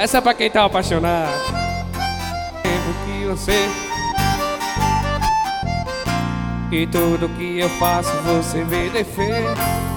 Essa é pra quem tá apaixonado. Tempo que você e tudo que eu faço você vê defeito.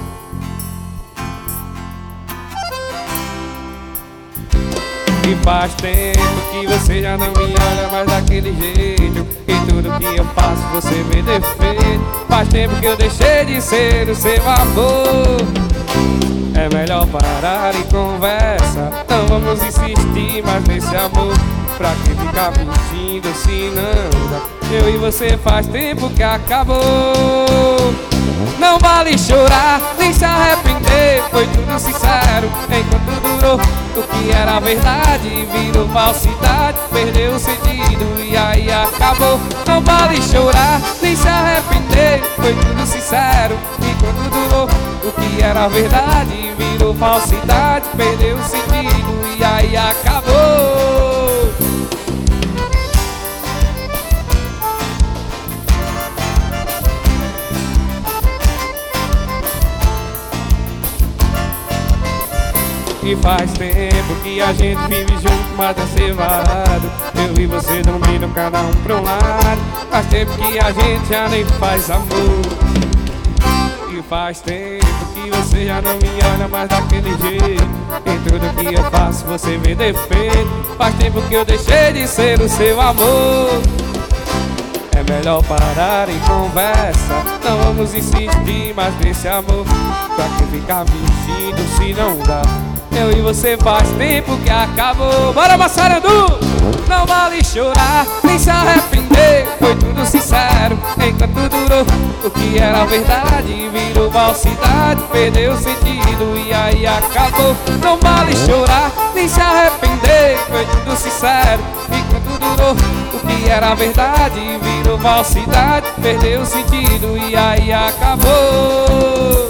E faz tempo que você já não me olha mais daquele jeito. E tudo que eu faço você vê defeito. Faz tempo que eu deixei de ser o seu amor. É melhor parar e conversa. Não vamos insistir mais nesse amor. Pra que ficar mentindo se não dá? Eu e você faz tempo que acabou. Não vale chorar, nem se arrepender. Foi tudo sincero enquanto durou. O que era verdade virou falsidade. Perdeu o sentido e aí acabou. Não vale chorar, nem se arrepender. Foi tudo sincero enquanto durou. O que era verdade virou falsidade. Perdeu o sentido e aí acabou. E faz tempo que a gente vive junto, mas tá separado. Eu e você dormindo, cada um pra um lado. Faz tempo que a gente já nem faz amor. E faz tempo que você já não me olha mais daquele jeito. Em tudo que eu faço você vê defeito. Faz tempo que eu deixei de ser o seu amor. É melhor parar em conversa. Não vamos insistir mais nesse amor. Pra que ficar fingindo se não dá? Eu e você faz tempo que acabou. Bora, Massarandu! Não vale chorar, nem se arrepender. Foi tudo sincero enquanto durou. O que era verdade virou falsidade. Perdeu o sentido e aí acabou. Não vale chorar, nem se arrepender. Foi tudo sincero enquanto durou. O que era verdade virou falsidade. Perdeu o sentido e aí acabou.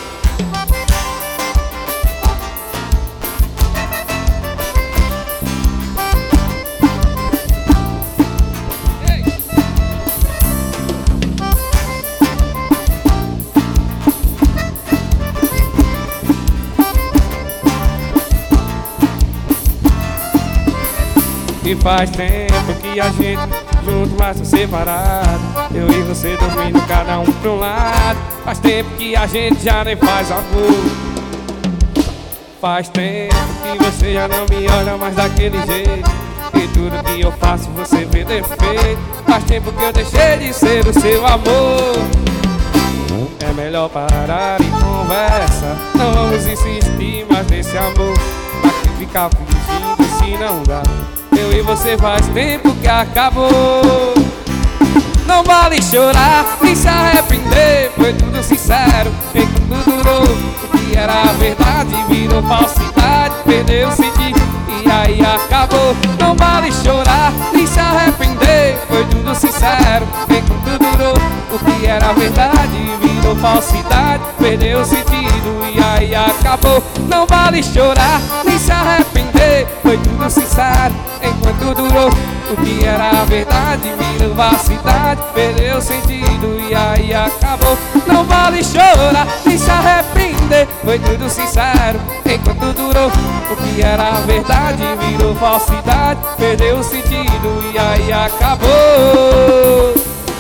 E faz tempo que a gente junto, mas tá separado. Eu e você dormindo, cada um pra um lado. Faz tempo que a gente já nem faz amor. Faz tempo que você já não me olha mais daquele jeito. E tudo que eu faço você vê defeito. Faz tempo que eu deixei de ser o seu amor. É melhor parar e conversa. Não vamos insistir mais nesse amor. Pra que ficar fingindo se não dá? Eu e você faz tempo que acabou. Não vale chorar, nem se arrepender. Foi tudo sincero enquanto durou. O que era verdade virou falsidade. Perdeu o sentido e aí acabou. Não vale chorar, nem se arrepender. Foi tudo sincero enquanto durou. O que era verdade virou falsidade. Perdeu o sentido e aí acabou. Não vale chorar, nem se arrepender. Foi tudo sincero enquanto durou. O que era verdade virou falsidade. Perdeu o sentido e aí acabou. Não vale chorar, nem se arrepender. Foi tudo sincero enquanto durou. O que era verdade virou falsidade. Perdeu o sentido e aí acabou.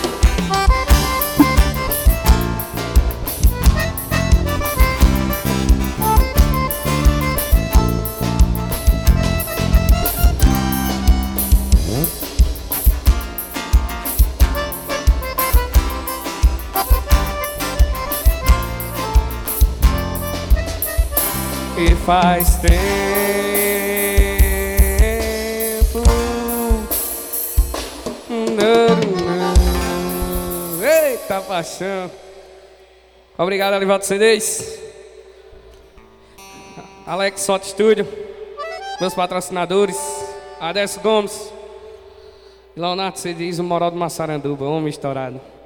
E faz tempo. Eita paixão. Obrigado, Alivaldo CDs, Alex Soto Studio, meus patrocinadores, Adesso Gomes, Leonardo CDs, o Moral do Massaranduba, homem estourado.